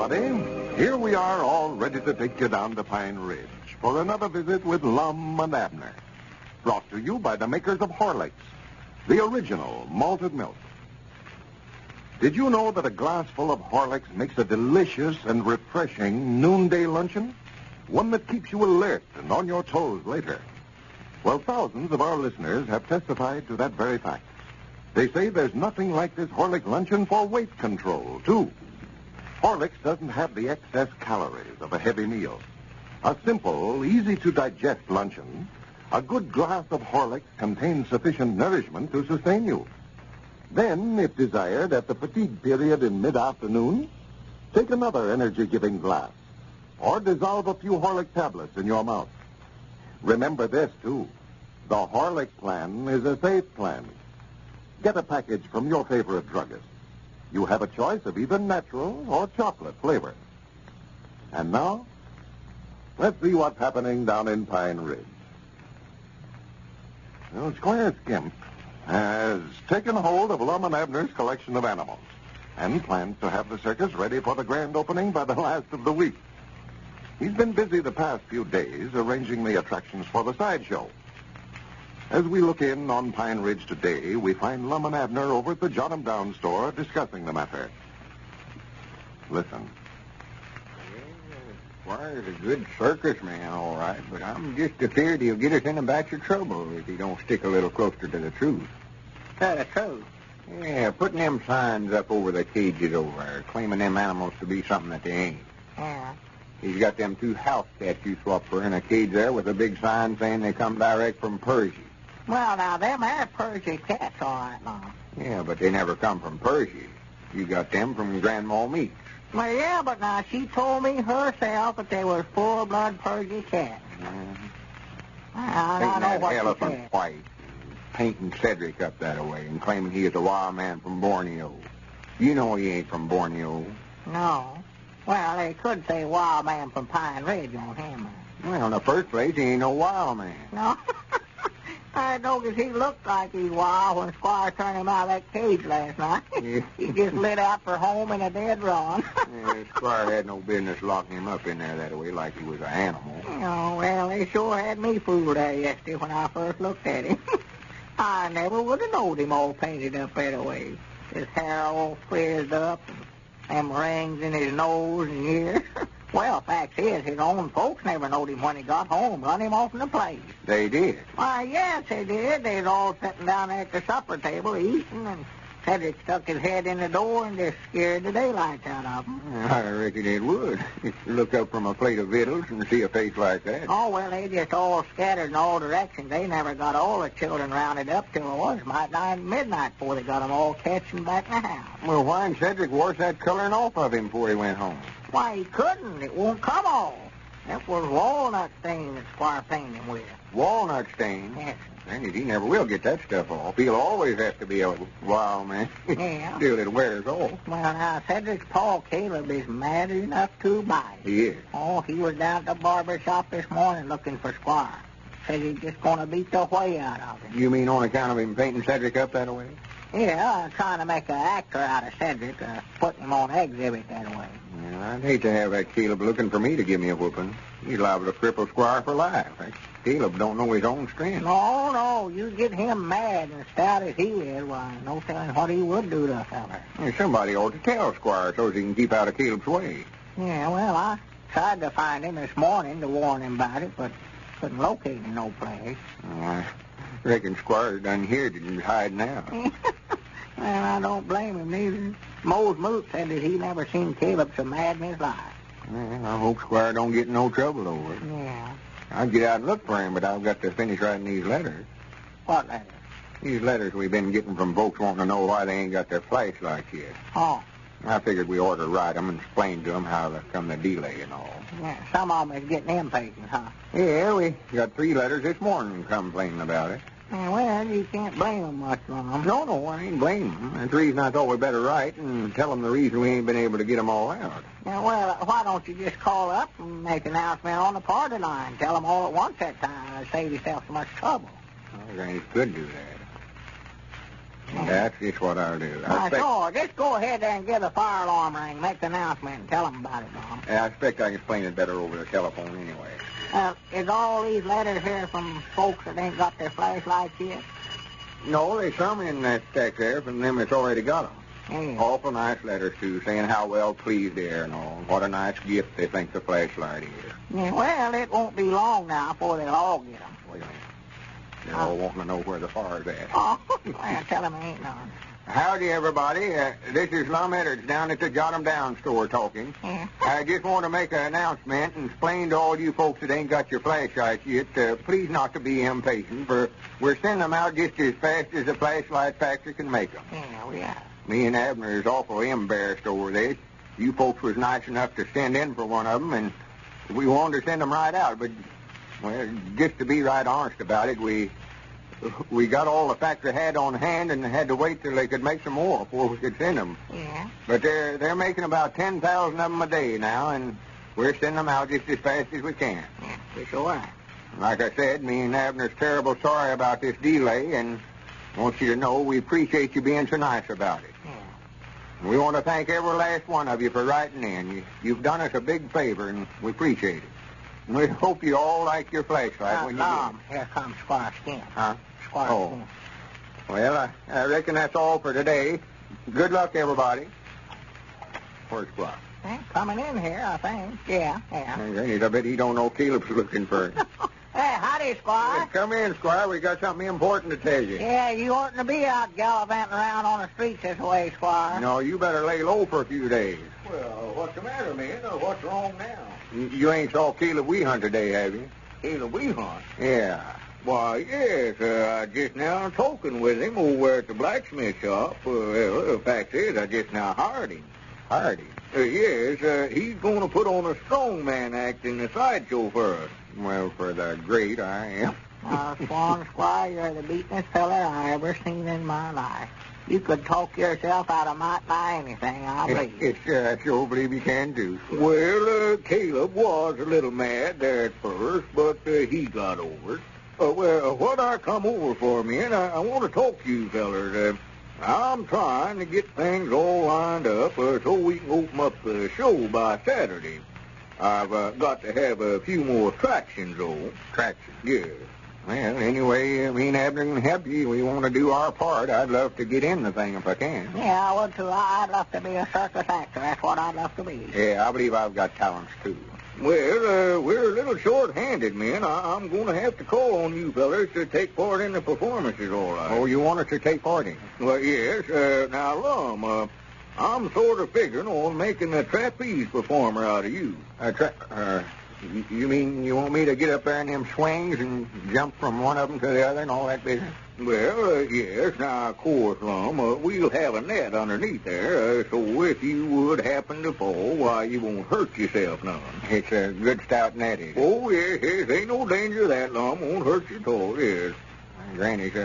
everybody. Here we are, all ready to take you down to Pine Ridge for another visit with Lum and Abner. Brought to you by the makers of Horlicks, the original malted milk. Did you know that a glass full of Horlicks makes a delicious and refreshing noonday luncheon? One that keeps you alert and on your toes later. Well, thousands of our listeners have testified to that very fact. They say there's nothing like this Horlicks luncheon for weight control, too. Horlicks doesn't have the excess calories of a heavy meal. A simple, easy-to-digest luncheon, a good glass of Horlicks contains sufficient nourishment to sustain you. Then, if desired, at the fatigue period in mid-afternoon, take another energy-giving glass or dissolve a few Horlicks tablets in your mouth. Remember this, too. The Horlicks plan is a safe plan. Get a package from your favorite druggist. You have a choice of either natural or chocolate flavor. And now, let's see what's happening down in Pine Ridge. Well, Squire Skimp has taken hold of Lum and Abner's collection of animals and plans to have the circus ready for the grand opening by the last of the week. He's been busy the past few days arranging the attractions for the sideshow. As we look in on Pine Ridge today, we find Lum and Abner over at the Jot 'em Down store discussing the matter. Listen. Squire's a good circus man, all right, but I'm just afeard he'll get us in a batch of trouble if he don't stick a little closer to the truth. The truth? Yeah, putting them signs up over the cages over there, claiming them animals to be something that they ain't. Yeah. He's got them two house cats you swapped for in a cage there with a big sign saying they come direct from Persia. Well, now, them are Persia cats, all right, Mom. Yeah, but they never come from Persia. You got them from Grandma Meeks. Well, yeah, but now she told me herself that they were full-blood Persia cats. I Painting know that what she elephant said. white, painting Cedric up that way, and claiming he is a wild man from Borneo. You know he ain't from Borneo. No. Well, they could say wild man from Pine Ridge on him. Well, in the first place, he ain't no wild man. No? I know 'cause he looked like he wild when Squire turned him out of that cage last night. Yeah. He just lit out for home in a dead run. Yeah, Squire had no business locking him up in there that way like he was an animal. Oh, well, they sure had me fooled there yesterday when I first looked at him. I never would have known him all painted up that way. His hair all frizzed up, and them rings in his nose and ears. Well, fact is, his own folks never knowed him when he got home, run him off in the place. They did. Why, yes, they did. They was all sitting down there at the supper table eating, and Cedric stuck his head in the door and just scared the daylights out of him. I reckon it would. Look up from a plate of victuals and see a face like that. Oh, well, they just all scattered in all directions. They never got all the children rounded up till it was might nigh midnight before they got them all catching back in the house. Well, why didn't Cedric wash that coloring off of him before he went home? Why, he couldn't. It won't come off. That was walnut stain that Squire painted him with. Walnut stain? Yes. Dang it, he never will get that stuff off. He'll always have to be a wild man. Yeah. Till it wears off. Well, now, Cedric's Paul Caleb is mad enough to bite. He is. Oh, he was down at the barber shop this morning looking for Squire. Said he's just going to beat the way out of him. You mean on account of him painting Cedric up that way? Yeah, trying to make an actor out of Cedric, putting him on exhibit that way. Yeah, I'd hate to have that Caleb looking for me to give me a whooping. He's liable to cripple Squire for life. Caleb don't know his own strength. No, you get him mad and stout as he is, why, no telling what he would do to a feller. Yeah, somebody ought to tell Squire so he can keep out of Caleb's way. Yeah, well, I tried to find him this morning to warn him about it, but couldn't locate him no place. I reckon Squire's done here and hiding out. Well, I don't blame him neither. Mose Moot said that he never seen Caleb so mad in his life. Well, I hope Squire don't get in no trouble over it. Yeah. I'll get out and look for him, but I've got to finish writing these letters. What letters? These letters we've been getting from folks wanting to know why they ain't got their flashlights yet. Oh. I figured we ought to write them and explain to them how come the delay and all. Yeah, some of them is getting impatient, huh? Yeah, we got 3 letters this morning complaining about it. Yeah, well, you can't blame them much, Mom. No, I ain't blaming them. That's the reason I thought we'd better write and tell them the reason we ain't been able to get them all out. Yeah, well, why don't you just call up and make an announcement on the party line? Tell them all at once that time and save yourself so much trouble. I think you could do that. That's just what I'll do. Sure. Just go ahead there and give the fire alarm ring. Make the announcement and tell them about it, Mom. I expect I can explain it better over the telephone anyway. Is all these letters here from folks that ain't got their flashlights yet? No, there's some in that stack there from them that's already got them. Yeah. Awful nice letters, too, saying how well pleased they are and all. What a nice gift they think the flashlight is. Yeah, well, it won't be long now before they'll all get them. Wait a minute. They're all wanting to know where the fire's at. Oh, well, tell them ain't none. Howdy, everybody. This is Lum Edwards down at the Jot 'em Down store talking. Yeah. I just want to make an announcement and explain to all you folks that ain't got your flashlights yet, please not to be impatient, for we're sending them out just as fast as the flashlight factory can make them. Yeah, we are. Me and Abner is awful embarrassed over this. You folks was nice enough to send in for one of them, and we wanted to send them right out, but, well, just to be right honest about it, we got all the factory had on hand and had to wait till they could make some more before we could send them. Yeah. But they're making about 10,000 of them a day now, and we're sending them out just as fast as we can. Yeah, we sure are. Like I said, me and Abner's terrible sorry about this delay, and want you to know we appreciate you being so nice about it. Yeah. We want to thank every last one of you for writing in. You've done us a big favor, and we appreciate it. And we hope you all like your flashlight when you Mom, here comes Squire Skin. Huh? Squire Oh. Skin. Well, I reckon that's all for today. Good luck, everybody. Where's Squire? Coming in here, I think. Yeah. I bet he don't know Caleb's looking for him. Hey, howdy, Squire. Come in, Squire. We got something important to tell you. Yeah, you oughtn't to be out gallivanting around on the streets this way, Squire. No, you better lay low for a few days. Well, what's the matter, man? What's wrong now? You ain't saw Caleb Weehunt today, have you? Caleb Weehunt? Yeah. Why, yes. I just now talking with him over at the blacksmith shop. Well, the fact is, I just now hired him. Hired him? Yes, he's going to put on a strongman act in the sideshow for us. Well, for the great, I am. Swan Squire, you're the beatenest feller I ever seen in my life. You could talk yourself out of might by anything, I believe. I sure believe you can do. Well, Caleb was a little mad there at first, but he got over it. Well, what I come over for, man, I want to talk to you fellers. I'm trying to get things all lined up so we can open up the show by Saturday. I've got to have a few more attractions, though. Traction. Yeah. Well, anyway, me and Abner can help you. We want to do our part. I'd love to get in the thing if I can. Yeah, I would too. I'd love to be a circus actor. That's what I'd love to be. Yeah, I believe I've got talents, too. Well, we're a little short-handed, men. I'm going to have to call on you fellers to take part in the performances, all right. Oh, you want us to take part in? Well, yes. Now, Lum, I'm sort of figuring on making a trapeze performer out of you. You mean you want me to get up there in them swings and jump from one of them to the other and all that business? Well, yes. Now, of course, Lum, we'll have a net underneath there, so if you would happen to fall, why, you won't hurt yourself none. It's a good stout net, is it? Oh, yes. Ain't no danger of that, Lum. Won't hurt you at all, yes. Granny's,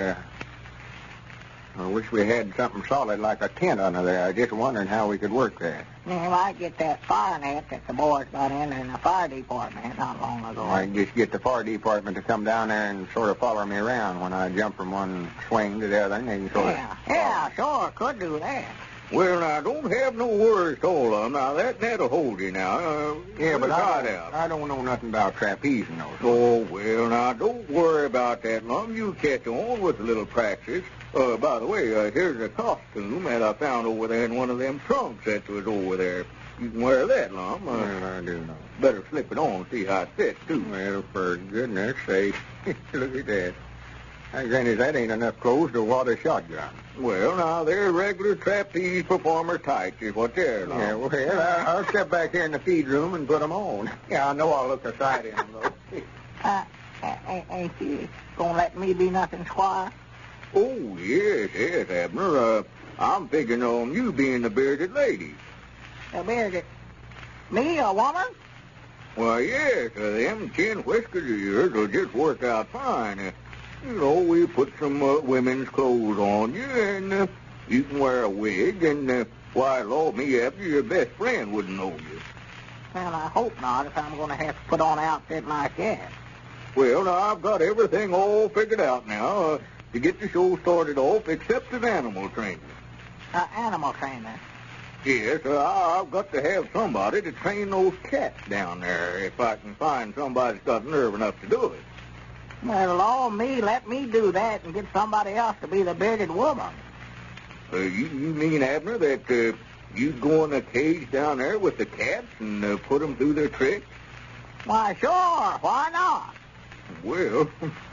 I wish we had something solid like a tent under there. I was just wondering how we could work that. Yeah, well, I get that fire net that the boys got in the fire department not long ago. I can just get the fire department to come down there and sort of follow me around when I jump from one swing to the other, and they can sort of... Yeah, sure, could do that. Well, now, don't have no worries at all, Lum. Now, that net'll hold you now. Yeah, but out. I don't know nothing about trapezing, though. Oh, well, now, don't worry about that, Lum. You catch on with a little practice. By the way, here's a costume that I found over there in one of them trunks that was over there. You can wear that, Lum. Well, I do know. Better slip it on, see how it fits, too. Well, for goodness sake, look at that. Hey, Granny, that ain't enough clothes to wad a shotgun. Well, now, they're regular trapeze performer tights is what they're, Lum. Yeah, well, I'll step back here in the feed room and put them on. Yeah, I know I'll look aside in them, though. Ain't you gonna let me be nothing, Squire? Oh, yes, Abner. I'm figuring on you being the bearded lady. The bearded... Me, a woman? Well, yes, them chin whiskers of yours will just work out fine. We put some women's clothes on you, and you can wear a wig, and, why, Lord, me, Abner, your best friend wouldn't know you. Well, I hope not, if I'm going to have to put on an outfit like that. Well, now, I've got everything all figured out now. to get the show started off except an animal trainer. Animal trainer. Yes, I've got to have somebody to train those cats down there if I can find somebody that's got nerve enough to do it. Well, Lord me, let me do that and get somebody else to be the bearded woman. You mean, Abner, that you'd go in a cage down there with the cats and put them through their tricks? Why, sure. Why not? Well,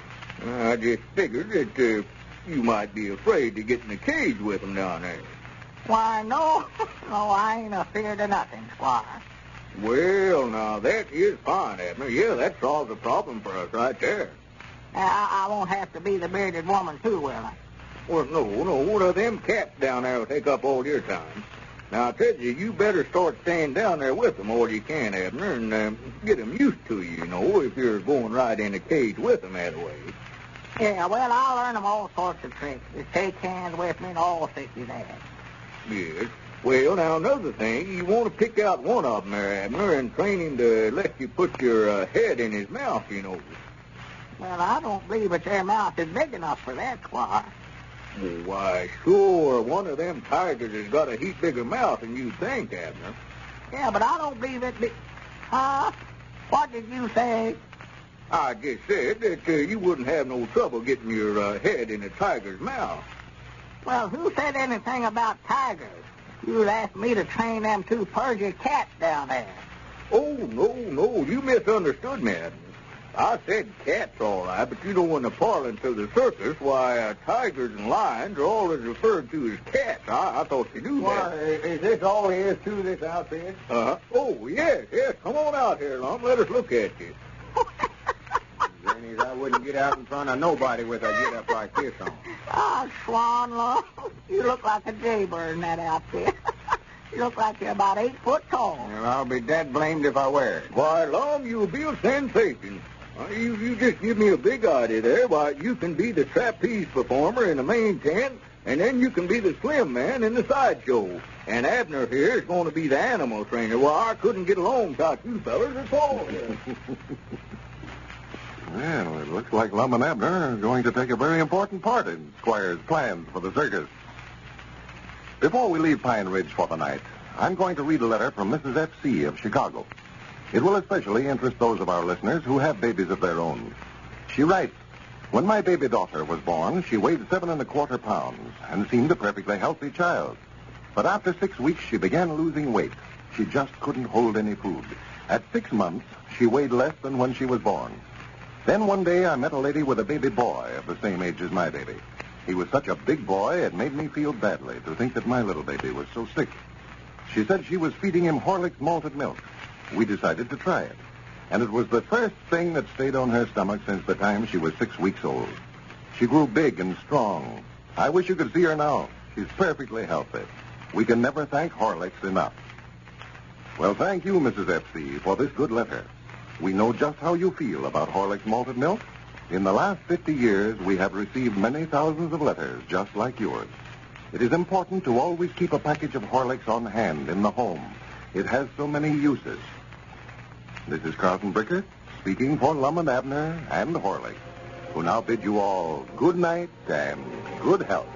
I just figured that you might be afraid to get in a cage with them down there. Why, no. No, I ain't afeard of nothing, Squire. Well, now, that is fine, Abner. Yeah, that solves the problem for us right there. I won't have to be the bearded woman, too, will I? Well, no. One of them cats down there will take up all your time. Now, I tell you better start staying down there with them all you can, Abner, and get them used to you, if you're going right in a cage with them that way. Yeah, well, I'll learn them all sorts of tricks. Just take hands with me and all six of that. Yes. Well, now, another thing, you want to pick out one of them there, Abner, and train him to let you put your head in his mouth, Well, I don't believe that their mouth is big enough for that, Squire. Why, sure, one of them tigers has got a heap bigger mouth than you think, Abner. Yeah, but I don't believe it. Huh? What did you say? I just said that you wouldn't have no trouble getting your head in a tiger's mouth. Well, who said anything about tigers? You asked me to train them two Persian cats down there. Oh, no, you misunderstood me, Abner. I said cats, all right, but in the parlance of the circus, why, tigers and lions are always referred to as cats. I thought you knew that. Why, is this all there is to this outfit? Oh, yes, come on out here, Lum. Let us look at you. Grannies, I wouldn't get out in front of nobody with a get-up like this on. Oh, Swan, Lum, you look like a jaybird in that outfit. You look like you're about 8 foot tall. Well, I'll be dead blamed if I wear it. Why, Lum, you'll be a sensation. You just give me a big idea there. Why, you can be the trapeze performer in the main tent, and then you can be the slim man in the sideshow. And Abner here is going to be the animal trainer. Well, I couldn't get along without you fellas at all. Well, it looks like Lum and Abner are going to take a very important part in Squire's plans for the circus. Before we leave Pine Ridge for the night, I'm going to read a letter from Mrs. F.C. of Chicago. It will especially interest those of our listeners who have babies of their own. She writes, "When my baby daughter was born, she weighed 7 1/4 pounds and seemed a perfectly healthy child. But after 6 weeks, she began losing weight. She just couldn't hold any food. At 6 months, she weighed less than when she was born. Then one day, I met a lady with a baby boy of the same age as my baby. He was such a big boy, it made me feel badly to think that my little baby was so sick. She said she was feeding him Horlick's malted milk. We decided to try it. And it was the first thing that stayed on her stomach since the time she was 6 weeks old. She grew big and strong. I wish you could see her now. She's perfectly healthy. We can never thank Horlicks enough." Well, thank you, Mrs. F.C., for this good letter. We know just how you feel about Horlick's malted milk. In the last 50 years, we have received many thousands of letters just like yours. It is important to always keep a package of Horlicks on hand in the home. It has so many uses. This is Carlton Bricker, speaking for Lum and Abner and Horlick, who now bid you all good night and good health.